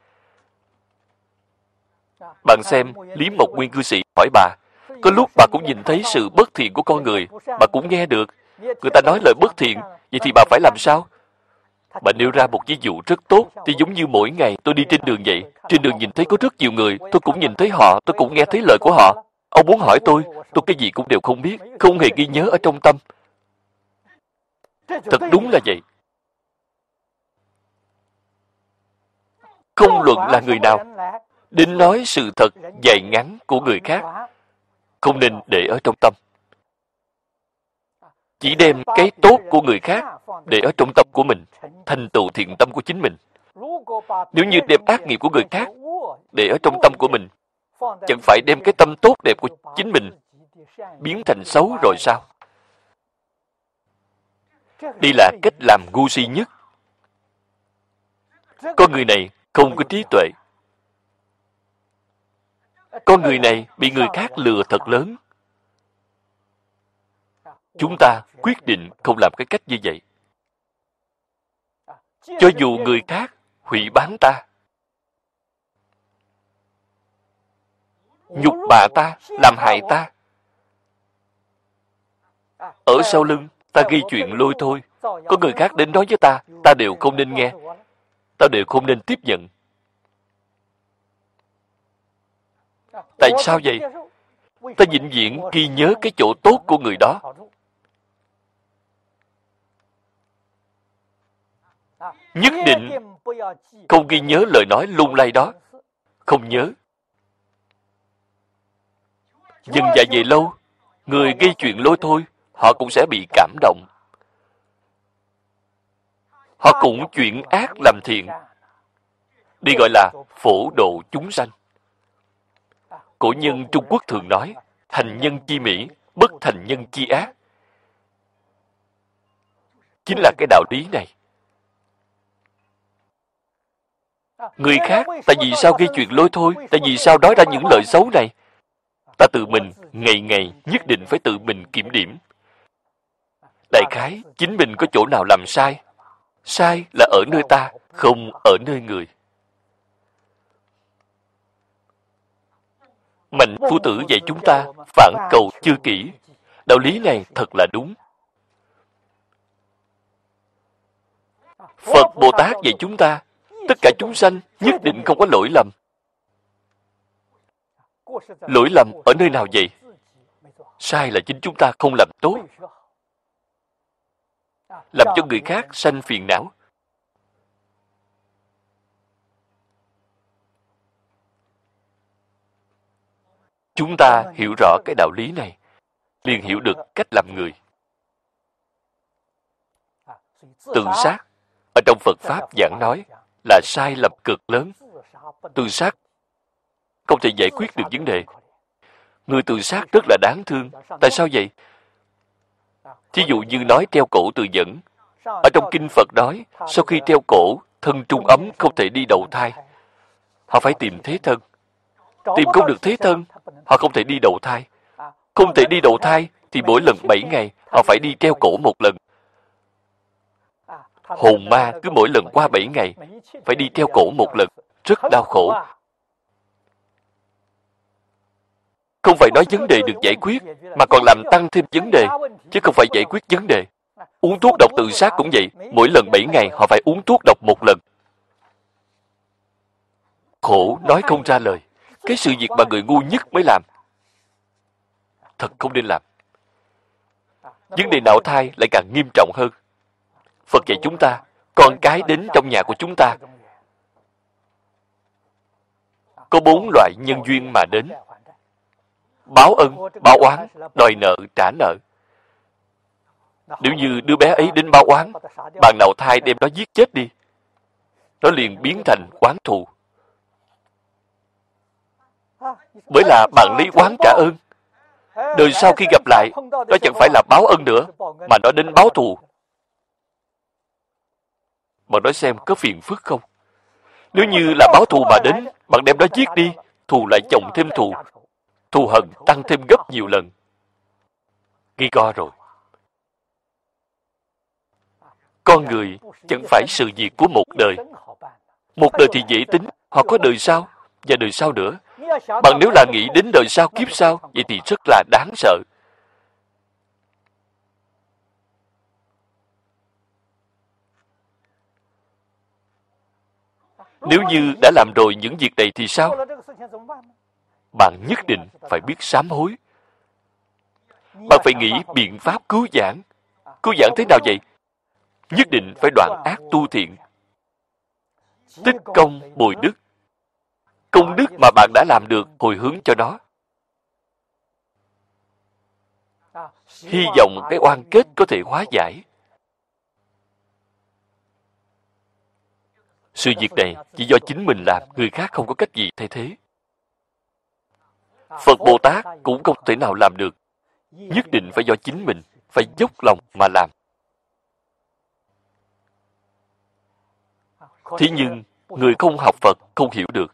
Bạn xem, Lý Mộc Nguyên cư sĩ hỏi bà, có lúc bà cũng nhìn thấy sự bất thiện của con người, bà cũng nghe được. Người ta nói lời bất thiện, vậy thì bà phải làm sao? Bà nêu ra một ví dụ rất tốt, thì giống như mỗi ngày tôi đi trên đường vậy. Trên đường nhìn thấy có rất nhiều người, tôi cũng nhìn thấy họ, tôi cũng nghe thấy lời của họ. Ông muốn hỏi tôi, tôi cái gì cũng đều không biết, không hề ghi nhớ ở trong tâm. Thật đúng là vậy. Không luận là người nào, đến nói sự thật dài ngắn của người khác, không nên để ở trong tâm. Chỉ đem cái tốt của người khác để ở trong tâm của mình, thành tựu thiện tâm của chính mình. Nếu như đem ác nghiệp của người khác để ở trong tâm của mình, chẳng phải đem cái tâm tốt đẹp của chính mình biến thành xấu rồi sao? Đây là cách làm ngu si nhất. Con người này không có trí tuệ. Con người này bị người khác lừa thật lớn. Chúng ta quyết định không làm cái cách như vậy. Cho dù người khác hủy bán ta, nhục bạ ta, làm hại ta, ở sau lưng ta gây chuyện lôi thôi, có người khác đến nói với ta, ta đều không nên nghe, ta đều không nên tiếp nhận. Tại sao vậy? Ta vĩnh viễn ghi nhớ cái chỗ tốt của người đó. Nhất định không ghi nhớ lời nói lung lay đó. Không nhớ. Dần dà về lâu, người gây chuyện lôi thôi, họ cũng sẽ bị cảm động. Họ cũng chuyển ác làm thiện. Đây gọi là phổ độ chúng sanh. Cổ nhân Trung Quốc thường nói, thành nhân chi mỹ, bất thành nhân chi ác. Chính là cái đạo lý này. Người khác, tại vì sao gây chuyện lôi thôi? Tại vì sao nói ra những lời xấu này? Ta tự mình, ngày ngày, nhất định phải tự mình kiểm điểm. Đại khái, chính mình có chỗ nào làm sai? Sai là ở nơi ta, không ở nơi người. Mạnh Phu Tử dạy chúng ta phản cầu chư kỷ. Đạo lý này thật là đúng. Phật Bồ Tát dạy chúng ta, tất cả chúng sanh nhất định không có lỗi lầm. Lỗi lầm ở nơi nào vậy? Sai là chính chúng ta không làm tốt, làm cho người khác sanh phiền não. Chúng ta hiểu rõ cái đạo lý này, liền hiểu được cách làm người. Tự sát ở trong Phật Pháp giảng nói là sai lầm cực lớn. Tự sát không thể giải quyết được vấn đề. Người tự sát rất là đáng thương. Tại sao vậy? Thí dụ như nói treo cổ tự dẫn. Ở trong Kinh Phật nói, sau khi treo cổ, thân trung ấm không thể đi đầu thai. Họ phải tìm thế thân. Tìm không được thế thân, họ không thể đi đầu thai. Không thể đi đầu thai, thì mỗi lần bảy ngày, họ phải đi treo cổ một lần. Hồn ma cứ mỗi lần qua bảy ngày, phải đi treo cổ một lần. Rất đau khổ. Không phải nói vấn đề được giải quyết, mà còn làm tăng thêm vấn đề, chứ không phải giải quyết vấn đề. Uống thuốc độc tự sát cũng vậy, mỗi lần bảy ngày họ phải uống thuốc độc một lần. Khổ nói không ra lời. Cái sự việc mà người ngu nhất mới làm. Thật không nên làm. Vấn đề nạo thai lại càng nghiêm trọng hơn. Phật dạy chúng ta, con cái đến trong nhà của chúng ta, có bốn loại nhân duyên mà đến. Báo ân, báo oán, đòi nợ, trả nợ. Nếu như đứa bé ấy đến báo oán, bạn nạo thai đem nó giết chết đi, nó liền biến thành oán thù. Bởi là bạn lấy oán trả ơn. Đời sau khi gặp lại, nó chẳng phải là báo ân nữa, mà nó đến báo thù. Bạn nói xem có phiền phức không? Nếu như là báo thù mà đến, bạn đem nó giết đi, thù lại chồng thêm thù, thù hận tăng thêm gấp nhiều lần. Nghi co rồi. Con người chẳng phải sự việc của một đời. Một đời thì dễ tính, họ có đời sau, và đời sau nữa. Bạn nếu là nghĩ đến đời sau kiếp sau, vậy thì rất là đáng sợ. Nếu như đã làm rồi những việc này thì sao? Bạn nhất định phải biết sám hối. Bạn phải nghĩ biện pháp cứu vãn. Cứu vãn thế nào vậy? Nhất định phải đoạn ác tu thiện. Tích công bồi đức. Công đức mà bạn đã làm được, hồi hướng cho nó. Hy vọng cái oan kết có thể hóa giải. Sự việc này chỉ do chính mình làm, người khác không có cách gì thay thế. Phật Bồ Tát cũng không thể nào làm được. Nhất định phải do chính mình, phải dốc lòng mà làm. Thế nhưng, người không học Phật không hiểu được.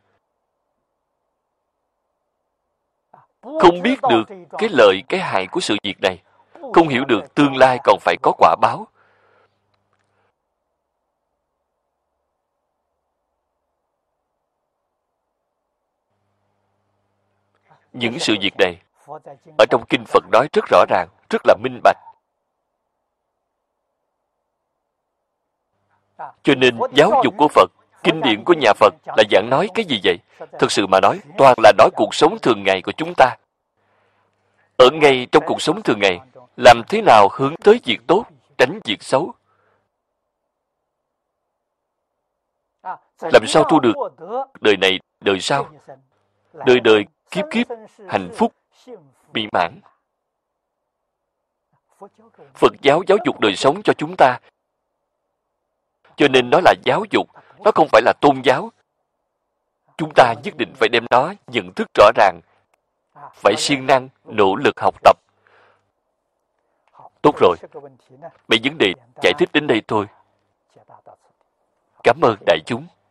Không biết được cái lợi, cái hại của sự việc này. Không hiểu được tương lai còn phải có quả báo. Những sự việc này, ở trong Kinh Phật nói rất rõ ràng, rất là minh bạch. Cho nên giáo dục của Phật, kinh điển của nhà Phật là giảng nói cái gì vậy? Thực sự mà nói, toàn là nói cuộc sống thường ngày của chúng ta. Ở ngay trong cuộc sống thường ngày, làm thế nào hướng tới việc tốt, tránh việc xấu. Làm sao thu được đời này, đời sau, đời đời, kiếp kiếp, hạnh phúc, mỹ mãn. Phật giáo giáo dục đời sống cho chúng ta. Cho nên nó là giáo dục, nó không phải là tôn giáo. Chúng ta nhất định phải đem nó nhận thức rõ ràng, phải siêng năng, nỗ lực học tập. Tốt rồi, mấy vấn đề giải thích đến đây thôi. Cảm ơn đại chúng.